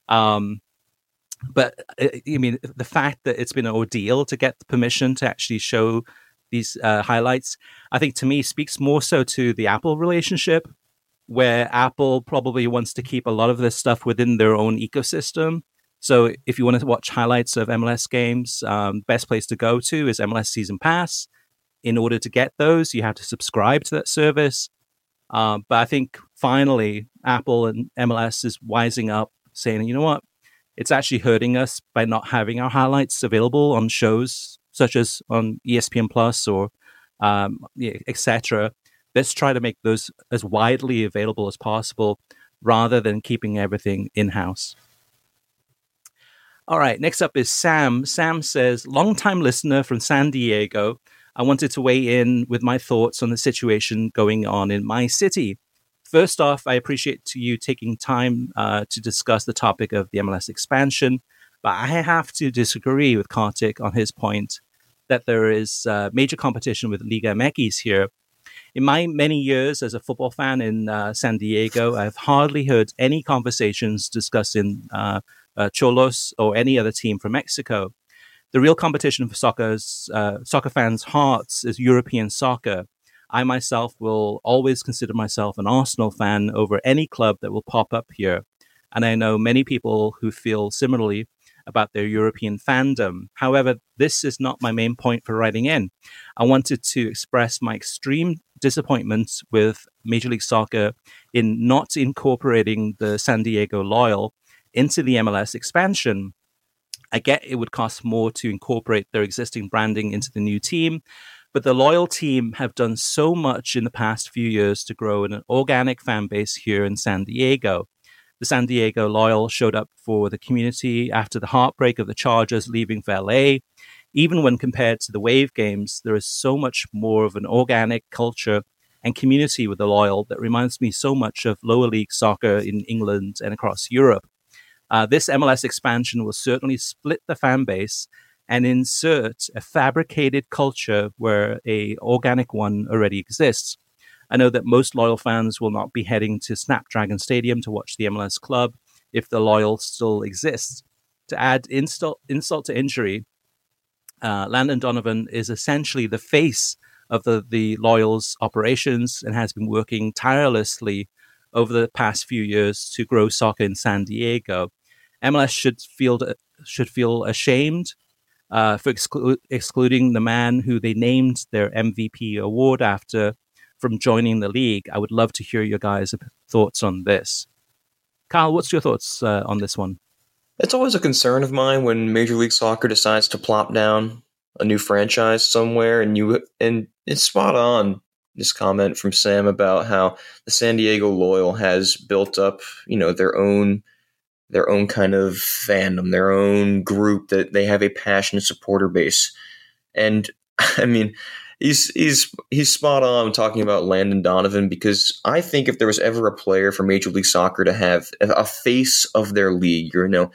But the fact that it's been an ordeal to get the permission to actually show these highlights, I think to me speaks more so to the Apple relationship, where Apple probably wants to keep a lot of this stuff within their own ecosystem. So if you want to watch highlights of MLS games, best place to go to is MLS Season Pass. In order to get those, you have to subscribe to that service. But I think finally Apple and MLS is wising up, saying, you know what? It's actually hurting us by not having our highlights available on shows such as on ESPN Plus or etc. Let's try to make those as widely available as possible rather than keeping everything in-house. All right, next up is Sam. Sam says, longtime listener from San Diego. I wanted to weigh in with my thoughts on the situation going on in my city. First off, I appreciate you taking time to discuss the topic of the MLS expansion, but I have to disagree with Kartik on his point that there is major competition with Liga MX here. In my many years as a football fan in San Diego, I've hardly heard any conversations discussing Cholos or any other team from Mexico. The real competition for soccer fans' hearts is European soccer. I myself will always consider myself an Arsenal fan over any club that will pop up here. And I know many people who feel similarly about their European fandom. However, this is not my main point for writing in. I wanted to express my extreme disappointment with Major League Soccer in not incorporating the San Diego Loyal into the MLS expansion. I get it would cost more to incorporate their existing branding into the new team, but the Loyal team have done so much in the past few years to grow an organic fan base here in San Diego. The San Diego Loyal showed up for the community after the heartbreak of the Chargers leaving for LA. Even when compared to the Wave games, there is so much more of an organic culture and community with the Loyal that reminds me so much of lower league soccer in England and across Europe. This MLS expansion will certainly split the fan base and insert a fabricated culture where a organic one already exists. I know that most loyal fans will not be heading to Snapdragon Stadium to watch the MLS club if the loyal still exists. To add insult to injury, Landon Donovan is essentially the face of the Loyals operations and has been working tirelessly over the past few years to grow soccer in San Diego. MLS should feel ashamed for excluding the man who they named their MVP award after from joining the league. I would love to hear your guys' thoughts on this. Kyle, what's your thoughts on this one? It's always a concern of mine when Major League Soccer decides to plop down a new franchise somewhere, and it's spot on, this comment from Sam about how the San Diego Loyal has built up, their own kind of fandom, their own group, that they have a passionate supporter base. And I mean, he's spot on talking about Landon Donovan, because I think if there was ever a player for Major League Soccer to have a face of their league,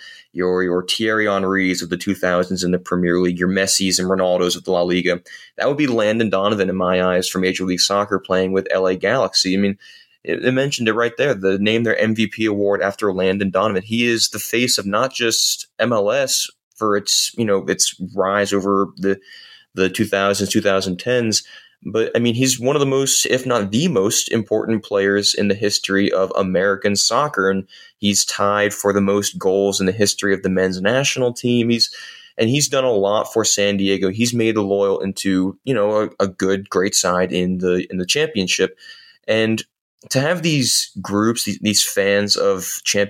your Thierry Henrys of the 2000s in the Premier League, your Messis and Ronaldos of the La Liga, that would be Landon Donovan in my eyes for Major League Soccer, playing with LA Galaxy. I mean, they mentioned it right there. They named their MVP award after Landon Donovan. He is the face of not just MLS for its rise over the 2000s, 2010s. But I mean, he's one of the most, if not the most important players in the history of American soccer. And he's tied for the most goals in the history of the men's national team. He's done a lot for San Diego. He's made the Loyal into, a good, great side in the championship. And to have these groups, these fans of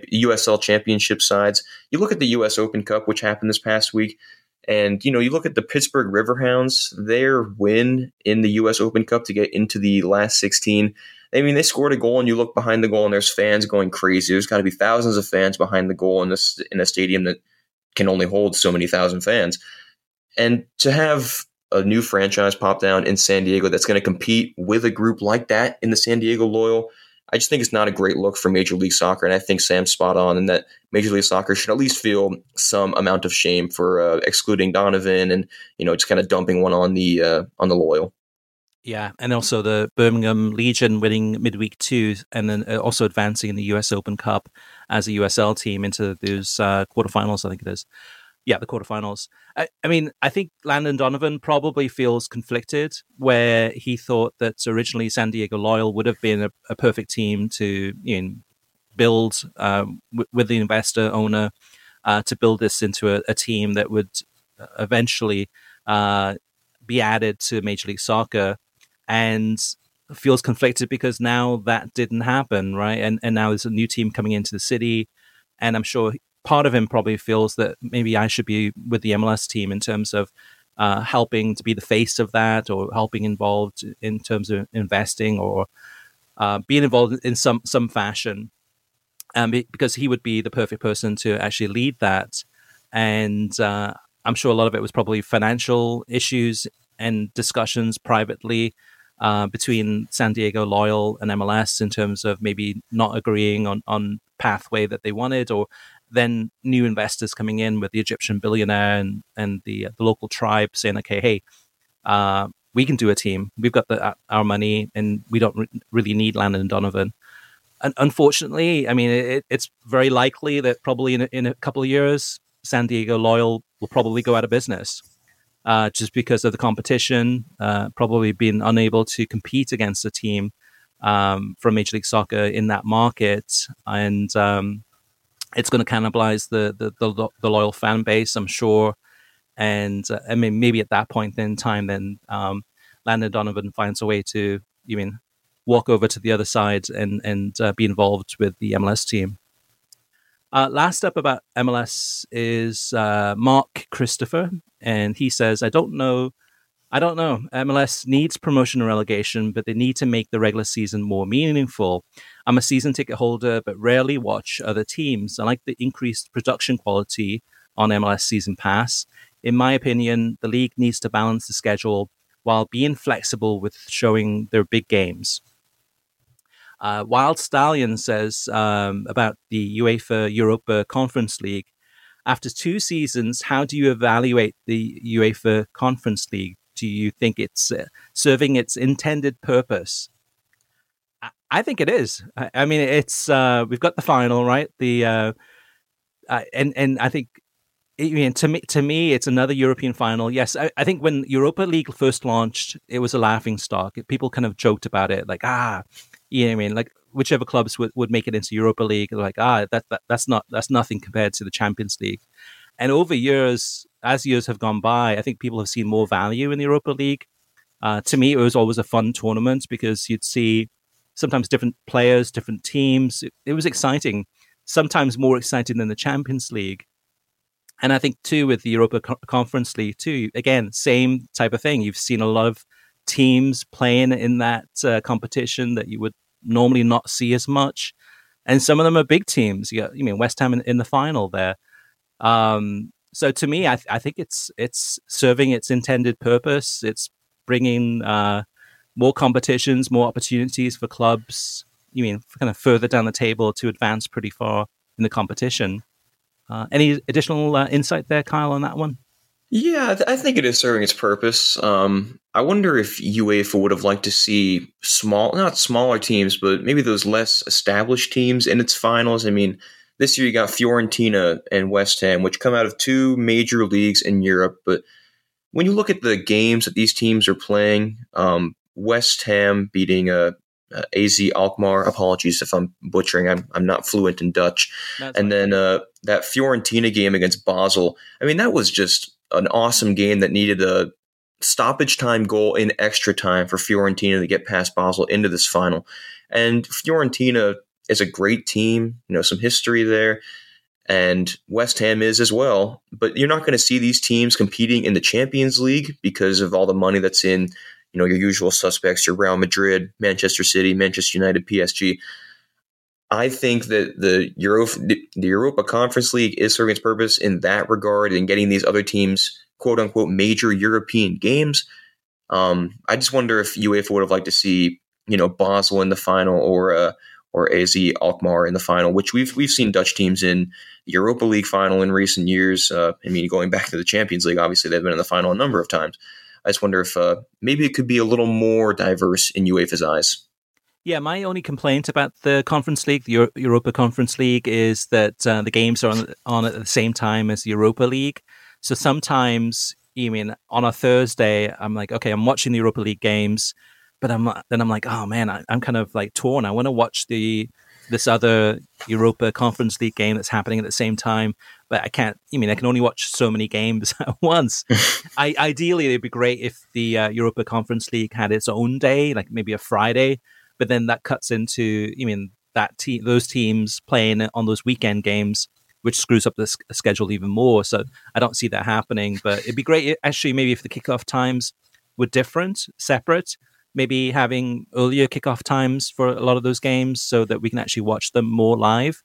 USL championship sides, you look at the US Open Cup, which happened this past week, and, you look at the Pittsburgh Riverhounds, their win in the U.S. Open Cup to get into the last 16. I mean, they scored a goal, and you look behind the goal, and there's fans going crazy. There's got to be thousands of fans behind the goal in a stadium that can only hold so many thousand fans. And to have a new franchise pop down in San Diego that's going to compete with a group like that in the San Diego Loyal, I just think it's not a great look for Major League Soccer, and I think Sam's spot on in that Major League Soccer should at least feel some amount of shame for excluding Donovan and just kind of dumping one on the Loyal. Yeah, and also the Birmingham Legion winning midweek 2, and then also advancing in the US Open Cup as a USL team into those quarterfinals, I think it is. Yeah, the quarterfinals. I mean, I think Landon Donovan probably feels conflicted, where he thought that originally San Diego Loyal would have been a perfect team to build with the investor owner to build this into a team that would eventually be added to Major League Soccer, and feels conflicted because now that didn't happen, right? And now there's a new team coming into the city, and I'm sure part of him probably feels that maybe I should be with the MLS team in terms of helping to be the face of that, or helping involved in terms of investing, or being involved in some fashion, because he would be the perfect person to actually lead that. And I'm sure a lot of it was probably financial issues and discussions privately between San Diego Loyal and MLS in terms of maybe not agreeing on pathway that they wanted, or then new investors coming in with the Egyptian billionaire and the local tribe saying, okay, hey, we can do a team. We've got our money, and we don't really need Landon Donovan. And unfortunately, I mean, it's very likely that probably in a couple of years, San Diego Loyal will probably go out of business just because of the competition, probably being unable to compete against a team from Major League Soccer in that market. And it's going to cannibalize the Loyal fan base, I'm sure. And I mean, maybe at that point in time, then Landon Donovan finds a way to walk over to the other side and be involved with the MLS team. Last up about MLS is Mark Christopher, and he says, I don't know. MLS needs promotion and relegation, but they need to make the regular season more meaningful. I'm a season ticket holder, but rarely watch other teams. I like the increased production quality on MLS Season Pass. In my opinion, the league needs to balance the schedule while being flexible with showing their big games. Wild Stallion says about the UEFA Europa Conference League. After 2 seasons, how do you evaluate the UEFA Conference League? Do you think it's serving its intended purpose? I think it is. I mean, it's we've got the final, right? And I think, I mean, to me, it's another European final. Yes, I think when Europa League first launched, it was a laughing stock. People kind of joked about it, like you know what I mean, like whichever clubs would make it into Europa League, like that's nothing compared to the Champions League. And over years, as years have gone by, I think people have seen more value in the Europa League. To me, it was always a fun tournament because you'd see sometimes different players, different teams. It was exciting, sometimes more exciting than the Champions League. And I think, too, with the Europa Conference League, too, again, same type of thing. You've seen a lot of teams playing in that competition that you would normally not see as much. And some of them are big teams. You mean West Ham in the final there. So to me, I think it's serving its intended purpose. It's bringing more competitions, more opportunities for clubs. You mean kind of further down the table to advance pretty far in the competition. Any additional insight there, Kyle, on that one? Yeah, I think it is serving its purpose. I wonder if UEFA would have liked to see not smaller teams, but maybe those less established teams in its finals. I mean, this year you got Fiorentina and West Ham, which come out of 2 major leagues in Europe. But when you look at the games that these teams are playing, West Ham beating AZ Alkmaar. Apologies if I'm butchering. I'm not fluent in Dutch. That's and right. Then that Fiorentina game against Basel. I mean, that was just an awesome game that needed a stoppage time goal in extra time for Fiorentina to get past Basel into this final. And Fiorentina is a great team. You know, some history there. And West Ham is as well. But you're not going to see these teams competing in the Champions League because of all the money that's in, you know, your usual suspects, your Real Madrid, Manchester City, Manchester United, PSG. I think that the Europa Conference League is serving its purpose in that regard and getting these other teams, quote unquote, major European games. I just wonder if UEFA would have liked to see, you know, Basel in the final or AZ Alkmaar in the final, which we've seen Dutch teams in the Europa League final in recent years. I mean, going back to the Champions League, obviously they've been in the final a number of times. I just wonder if maybe it could be a little more diverse in UEFA's eyes. Yeah, my only complaint about the Conference League, the Europa Conference League, is that the games are on at the same time as the Europa League. So sometimes, you mean, on a Thursday, I'm like, okay, I'm watching the Europa League games, but I'm like, oh man, I'm kind of like torn. I want to watch this other Europa Conference League game that's happening at the same time, but I can't. I mean, I can only watch so many games at once. Ideally, it'd be great if the Europa Conference League had its own day, like maybe a Friday. But then that cuts into, those teams playing on those weekend games, which screws up the schedule even more. So I don't see that happening. But it'd be great, actually, maybe if the kickoff times were different, separate, maybe having earlier kickoff times for a lot of those games so that we can actually watch them more live.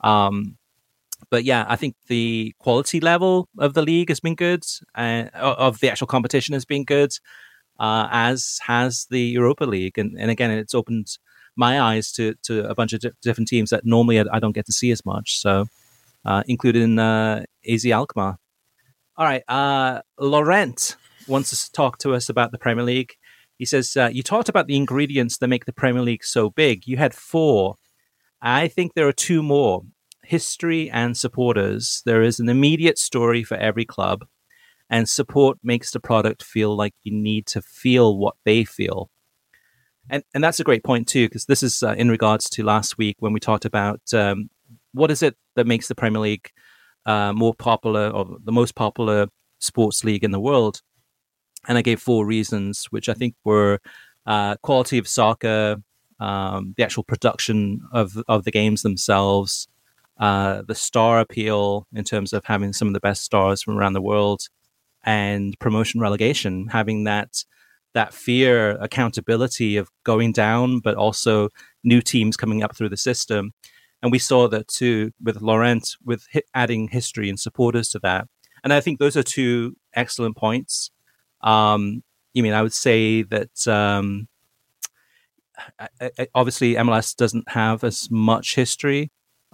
But yeah, I think the quality level of the league has been good, of the actual competition has been good. As has the Europa League. And again, it's opened my eyes to a bunch of different teams that normally I don't get to see as much. So, including AZ Alkmaar. All right. Laurent wants to talk to us about the Premier League. He says, you talked about the ingredients that make the Premier League so big. You had 4. I think there are 2 more. History and supporters. There is an immediate story for every club. And support makes the product feel like you need to feel what they feel. And that's a great point, too, because this is in regards to last week when we talked about what is it that makes the Premier League more popular or the most popular sports league in the world. And I gave 4 reasons, which I think were quality of soccer, the actual production of the games themselves, the star appeal in terms of having some of the best stars from around the world, and promotion relegation, having that fear, accountability of going down, but also new teams coming up through the system. And we saw that too with Laurent, with adding history and supporters to that. And I think those are 2 excellent points. I would say that obviously MLS doesn't have as much history.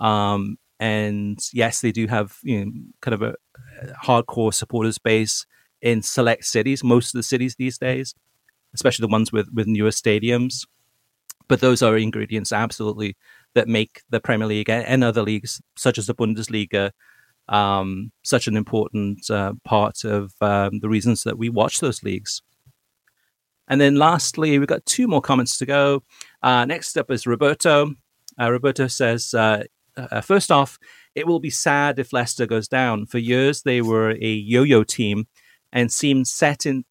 And yes, they do have kind of a hardcore supporters base in select cities, most of the cities these days, especially the ones with newer stadiums. But those are ingredients absolutely that make the Premier League and other leagues, such as the Bundesliga, such an important part of the reasons that we watch those leagues. And then lastly, we've got 2 more comments to go. Next up is Roberto. Roberto says, first off, it will be sad if Leicester goes down. For years, they were a yo-yo team and seemed set in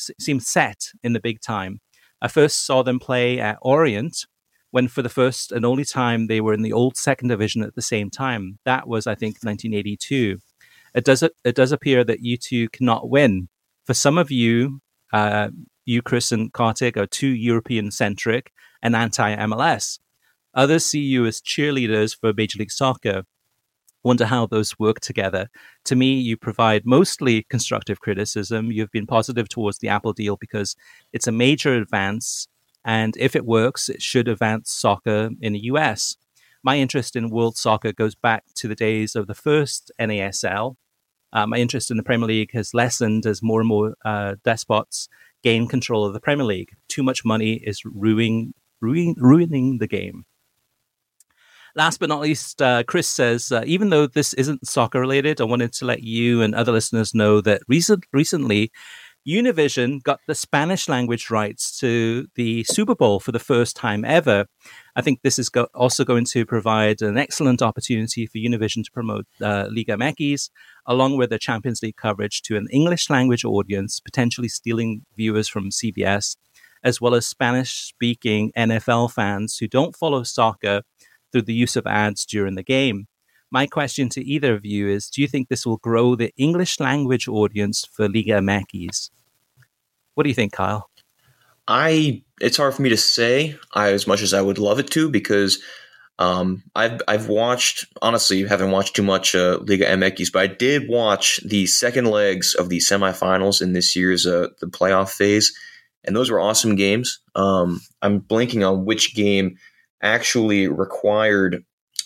the big time. I first saw them play at Orient when for the first and only time they were in the old second division at the same time. That was, I think, 1982. It does appear that you two cannot win. For some of you, you, Chris and Kartik, are too European-centric and anti-MLS. Others see you as cheerleaders for Major League Soccer. Wonder how those work together. To me, you provide mostly constructive criticism. You've been positive towards the Apple deal because it's a major advance, and if it works, it should advance soccer in the US. My interest in world soccer goes back to the days of the first NASL. My interest in the Premier League has lessened as more and more despots gain control of the Premier League. Too much money is ruining the game. Last but not least, Chris says, even though this isn't soccer related, I wanted to let you and other listeners know that recently, Univision got the Spanish language rights to the Super Bowl for the first time ever. I think this is also going to provide an excellent opportunity for Univision to promote Liga MX, along with the Champions League coverage to an English language audience, potentially stealing viewers from CBS, as well as Spanish-speaking NFL fans who don't follow soccer through the use of ads during the game. My question to either of you is, do you think this will grow the English language audience for Liga MX? What do you think, Kyle? It's hard for me to say as much as I would love it to, because I've watched, honestly, haven't watched too much Liga MX, but I did watch the second legs of the semifinals in this year's the playoff phase, and those were awesome games. I'm blanking on which game actually required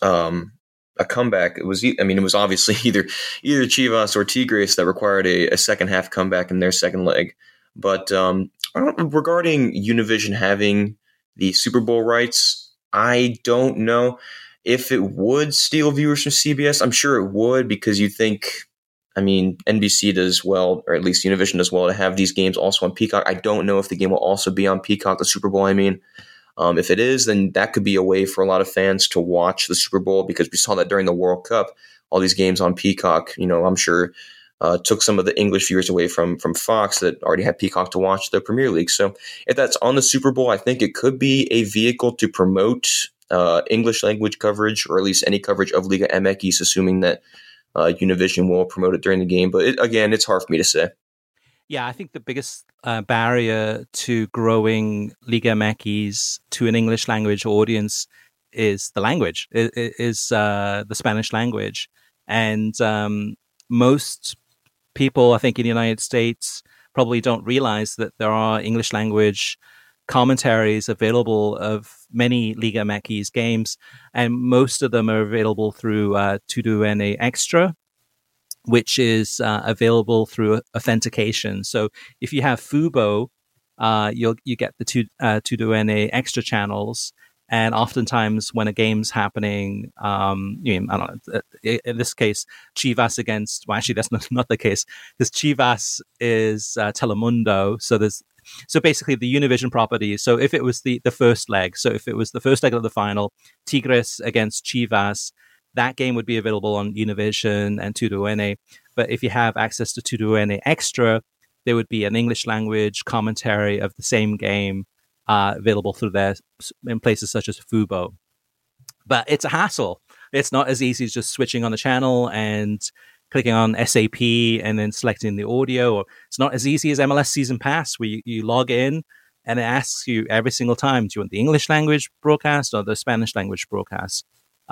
a comeback. It was obviously either Chivas or Tigres that required a second half comeback in their second leg. But regarding Univision having the Super Bowl rights, I don't know if it would steal viewers from CBS. I'm sure it would, because you think, NBC does well, or at least Univision does well to have these games also on Peacock. I don't know if the game will also be on Peacock, the Super Bowl, if it is, then that could be a way for a lot of fans to watch the Super Bowl, because we saw that during the World Cup, all these games on Peacock, I'm sure took some of the English viewers away from Fox that already had Peacock to watch the Premier League. So if that's on the Super Bowl, I think it could be a vehicle to promote English language coverage, or at least any coverage of Liga MX, assuming that Univision will promote it during the game. But it's hard for me to say. Yeah, I think the biggest barrier to growing Liga MX to an English language audience is the language, is the Spanish language. And most people, I think, in the United States probably don't realize that there are English language commentaries available of many Liga MX games, and most of them are available through TUDN Extra, which is available through authentication. So if you have Fubo, you get the TUDN Extra channels, and oftentimes when a game's happening, I don't know, in this case, Chivas against, well, actually that's not the case, because Chivas is Telemundo. So basically the Univision property. So if it was the first leg, so if it was the first leg of the final, Tigres against Chivas, that game would be available on Univision and TUDN. But if you have access to TUDN Extra, there would be an English language commentary of the same game available through there in places such as Fubo. But it's a hassle. It's not as easy as just switching on the channel and clicking on SAP and then selecting the audio. Or it's not as easy as MLS Season Pass, where you log in and it asks you every single time, do you want the English language broadcast or the Spanish language broadcast?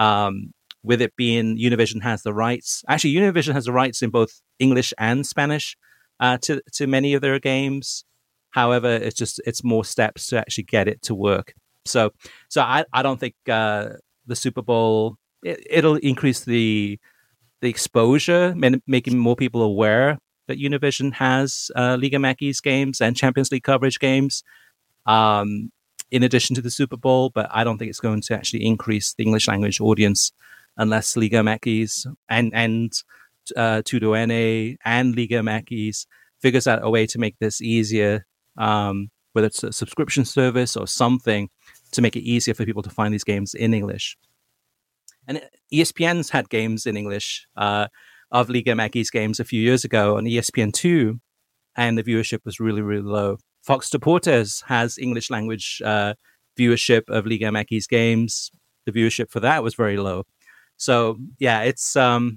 With it being Univision has the rights. Actually, Univision has the rights in both English and Spanish to many of their games. However, it's more steps to actually get it to work. So I don't think the Super Bowl it'll increase the exposure, making more people aware that Univision has Liga MX games and Champions League coverage games, in addition to the Super Bowl. But I don't think it's going to actually increase the English language audience unless Liga MX and Tudo NA and Liga MX figures out a way to make this easier, whether it's a subscription service or something, to make it easier for people to find these games in English. And ESPN's had games in English of Liga MX games a few years ago on ESPN2, and the viewership was really, really low. Fox Deportes has English language viewership of Liga MX games. The viewership for that was very low. So, yeah, it's...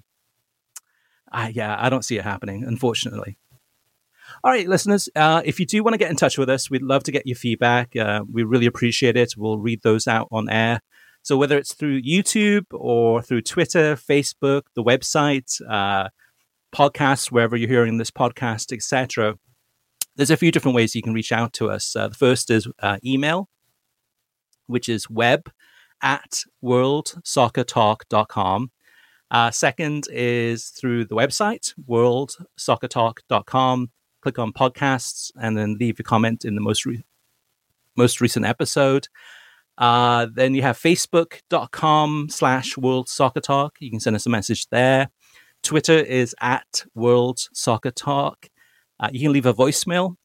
I don't see it happening, unfortunately. All right, listeners, if you do want to get in touch with us, we'd love to get your feedback. We really appreciate it. We'll read those out on air. So whether it's through YouTube or through Twitter, Facebook, the website, podcasts, wherever you're hearing this podcast, etc., there's a few different ways you can reach out to us. The first is email, which is web@worldsoccertalk.com. Second is through the website, worldsoccertalk.com. Click on podcasts and then leave a comment in the most recent episode. Then you have facebook.com/worldsoccertalk. You can send us a message there. Twitter is @worldsoccertalk. You can leave a voicemail,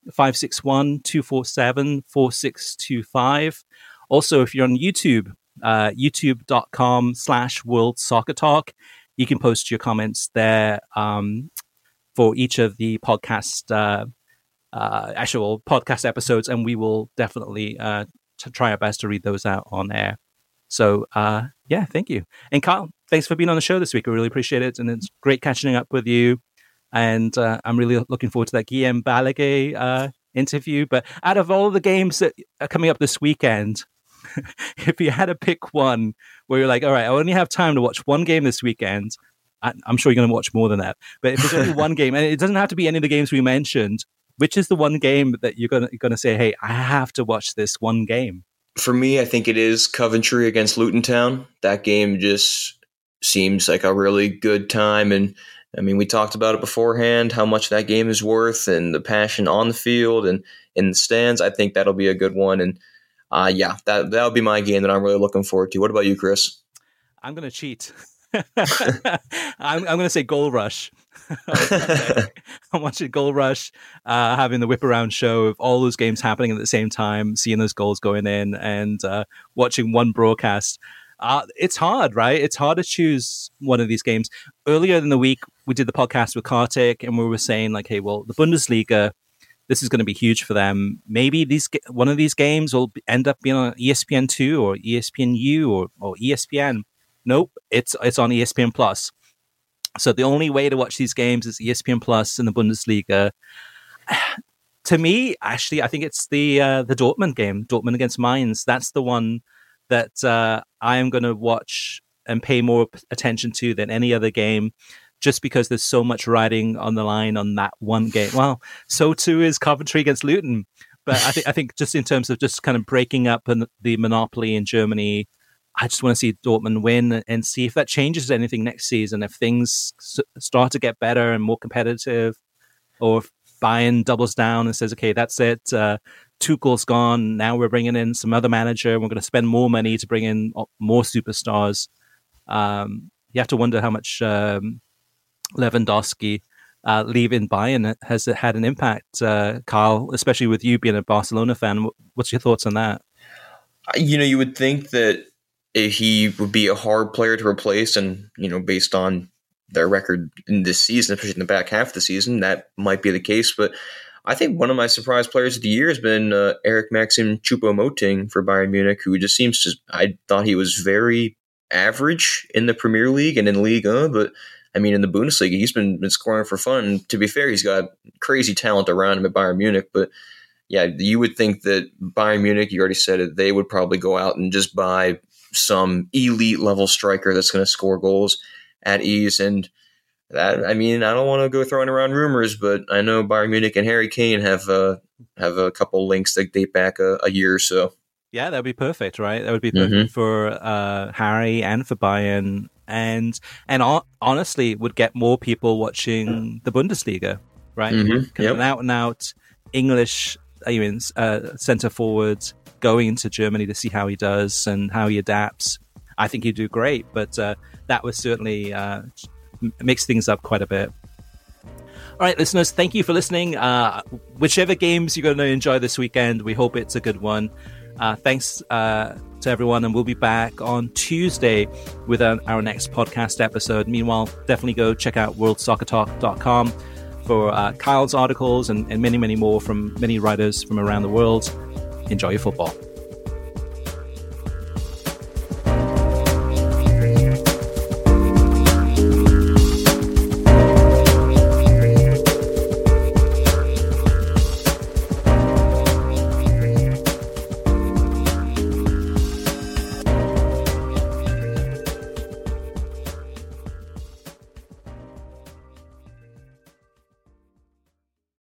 561-247-4625. Also, if you're on YouTube, youtube.com/worldsoccertalk. You can post your comments there for each of the actual podcast episodes, and we will definitely try our best to read those out on air. So, thank you. And Kyle, thanks for being on the show this week. I really appreciate it, and it's great catching up with you. And I'm really looking forward to that Guillem Balagué interview. But out of all the games that are coming up this weekend, if you had to pick one where you're like, all right, I only have time to watch one game this weekend, I'm sure you're going to watch more than that. But if there's only one game, and it doesn't have to be any of the games we mentioned, which is the one game that you're going to say, hey, I have to watch this one game? For me, I think it is Coventry against Luton Town. That game just seems like a really good time. And I mean, we talked about it beforehand, how much that game is worth and the passion on the field and in the stands. I think that'll be a good one. And that'll be my game that I'm really looking forward to. What about you, Chris? I'm going to cheat. I'm going to say Goal Rush. I'm watching Goal Rush, having the whip around show of all those games happening at the same time, seeing those goals going in, and watching one broadcast. It's hard, right? It's hard to choose one of these games. Earlier in the week, we did the podcast with Kartik, and we were saying, like, hey, well, the Bundesliga, this is going to be huge for them. Maybe one of these games will end up being on ESPN2 or ESPNU or ESPN. Nope, it's on ESPN Plus. So the only way to watch these games is ESPN Plus in the Bundesliga. To me, actually, I think it's the Dortmund game, Dortmund against Mainz. That's the one that I am going to watch and pay more attention to than any other game, just because there's so much riding on the line on that one game. Well, so too is Coventry against Luton. But I think just in terms of just kind of breaking up the monopoly in Germany, I just want to see Dortmund win and see if that changes anything next season, if things start to get better and more competitive, or if Bayern doubles down and says, okay, that's it. Tuchel's gone. Now we're bringing in some other manager. We're going to spend more money to bring in more superstars. You have to wonder how much Lewandowski leaving Bayern has had an impact, Kyle, especially with you being a Barcelona fan. What's your thoughts on that? You would think that he would be a hard player to replace, and based on their record in this season, especially in the back half of the season, that might be the case. But I think one of my surprise players of the year has been Eric Maxim Choupo-Moting for Bayern Munich, who just seems to, I thought he was very average in the Premier League and in Liga, but I mean, in the Bundesliga, he's been scoring for fun. And to be fair, he's got crazy talent around him at Bayern Munich. But yeah, you would think that Bayern Munich, you already said it, they would probably go out and just buy some elite level striker that's going to score goals at ease. And that, I mean, I don't want to go throwing around rumors, but I know Bayern Munich and Harry Kane have a couple links that date back a year or so. Yeah, that would be perfect, right? That would be perfect for Harry and for Bayern, and honestly, would get more people watching the Bundesliga, right? Yep. An out and out English, centre forward going into Germany to see how he does and how he adapts. I think he'd do great, but that would certainly mix things up quite a bit. All right, listeners, thank you for listening. Whichever games you're going to enjoy this weekend, we hope it's a good one. Thanks to everyone, and we'll be back on Tuesday with our next podcast episode. Meanwhile, definitely go check out worldsoccertalk.com for Kyle's articles and many, many more from many writers from around the world. Enjoy your football.